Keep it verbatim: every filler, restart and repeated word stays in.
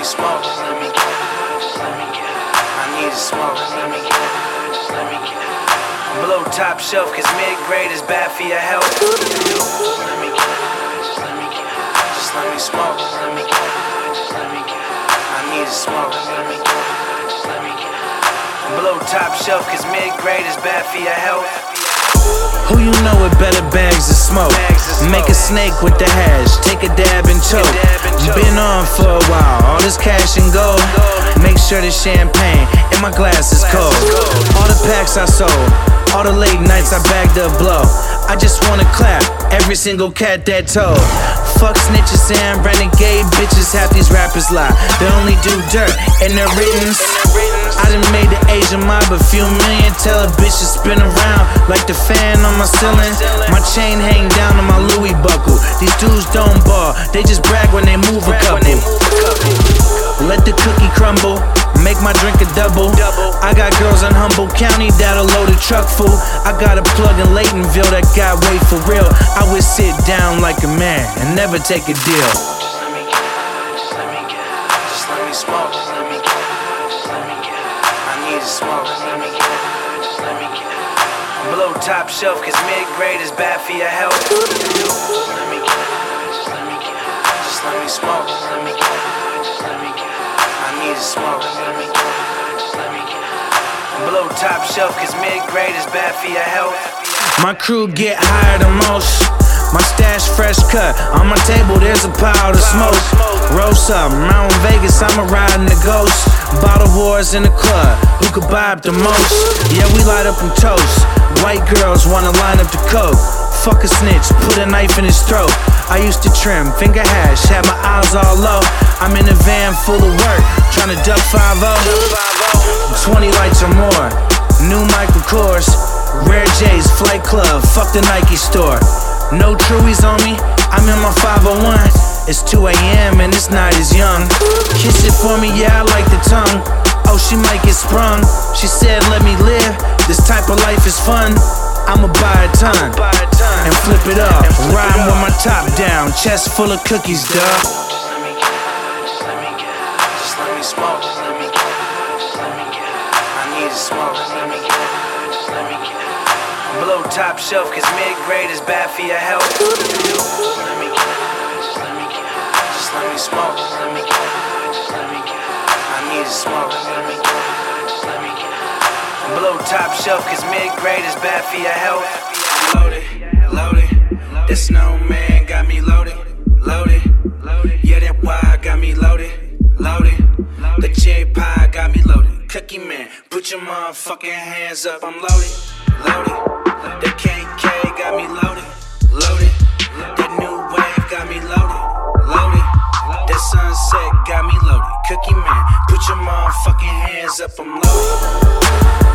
smoke. Just let me get high. Just let me get high. I need to smoke. Just let me get high. Just let me get high. Below top shelf, cause mid-grade is bad for your health. Just let me get high. Just let me get high. Just let me smoke. Just let me get high. Just let me get high. I need to smoke. Just let me get high. Just let me get high. Below top shelf, cause mid-grade is bad for your health. Who you know with better bags of smoke? Make a snake with the hash, take a dab and choke. Been on for a while, all this cash and gold. Make sure the champagne in my glass is cold. All the packs I sold, all the late nights I bagged up blow. I just wanna clap every single cat that told. Fuck snitches and renegade bitches, half these rappers lie. They only do dirt in their writtens. I done made the Asian mob a few million. Tell a bitch to spin around like the fan on my ceiling. My chain hang down on my Louis buckle. These dudes don't ball, they just brag when they move a couple. Let the cookie crumble, make my drink a double. I got girls in Humboldt County that'll load a truck full. I got a plug in Laytonville that got weight for real. I would sit down like a man and never take a deal. Just let me get high, just let me get high. Just let me smoke, just let me get high. Just let me get high. I need to smoke, just let me get high. Just let me get high. Below top shelf, cause mid-grade is bad for your health. Just let me get high, just let me get high. Just let me smoke, just let me get high. Just let me get high. I need to smoke, just let me get high. Just let me get high. Below top shelf, cause mid-grade is bad for your health. My crew get higher than most. My stash fresh cut, on my table there's a pile to smoke. Roast up, Mount Vegas, I'ma ride in the ghost. Bottle wars in the club, who could buy up the most? Yeah, we light up and toast. White girls wanna line up the coke. Fuck a snitch, put a knife in his throat. I used to trim, finger hash, had my eyes all low. I'm in a van full of work, tryna duck five oh. Twenty lights or more, new Michael Kors. Rare J's, Flight Club, fuck the Nike store. No Truies on me, I'm in my five oh one. It's two a m and this night is young. Kiss it for me, yeah, I like the tongue. Oh, she might get sprung. She said, let me live, this type of life is fun. I'ma buy a ton, and flip it up. Riding with my top down, chest full of cookies, duh. Just let me get high, just let me get high. Just let me smoke, just let me get high. Just let me get high. I need to smoke, just let me get high. Just let me get high. Below top shelf, cause mid-grade is bad for your health. Just let me get high, just let me get high. Just let me smoke, just let me get high. Just let me get high. I need to smoke, just let me get high. Just let me get high. Below top shelf, cause mid-grade is bad for your health. Loaded, loaded. That snowman got me loaded, loaded. Yeah, that wire got me loaded, loaded. The cherry pie got me loaded. Cookie man, put your motherfucking hands up, I'm loaded, loaded. The K K got me loaded, loaded. That new wave got me loaded, loaded. That sunset got me loaded. Cookie man, put your motherfucking hands up, I'm loaded.